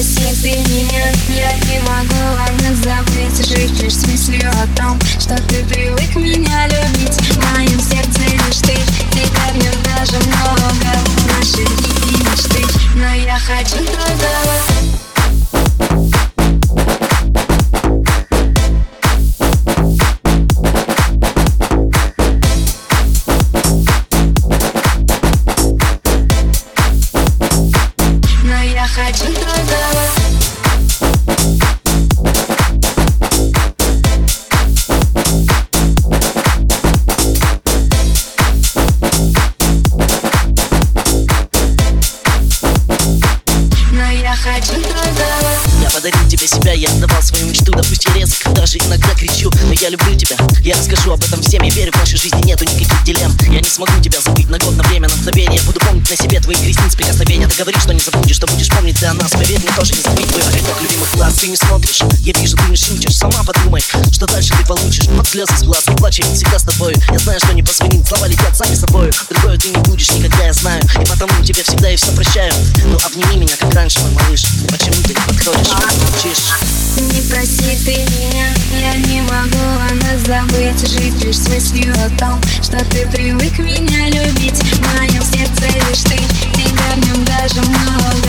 проси ты меня, я не могу ладно забыть. Жить лишь с мыслью о том, что ты привык меня любить. В моем сердце лишь ты, тебя в нем даже много. Наши дикие мечты, но я хочу другого. Я хочу другого. Но я хочу другого. Я подарил тебе себя, я отдавал свою мечту. Да пусть я резок, даже иногда кричу, но я люблю тебя, я расскажу об этом всем. Я верю, в нашей жизни нету никаких дилемм. Я не смогу тебя забыть на год, на время, на мгновение. Буду помнить на себе твои ресниц прикосновения. Ты говоришь, что не забудешь, что будешь помнить ты о нас. Поверь мне, тоже не забыть твой огонек любимых глаз. Ты не смотришь, я вижу, ты не шутишь. Сама подумай, что дальше ты получишь. Под слезы с глаз, не плачь, я всегда с тобою. Я знаю, что не позвонит, слова летят сами собою. Другое ты не будешь никогда, я знаю. И потому тебе всегда и все прощаю. Ну обними меня, как раньше, мой малыш. Почему ты не подходишь, молчишь? Не проси ты меня, я не могу она забыть. Жить лишь с мыслью о том, что ты привык меня любить. В моем сердце лишь ты, тебя в нем даже много.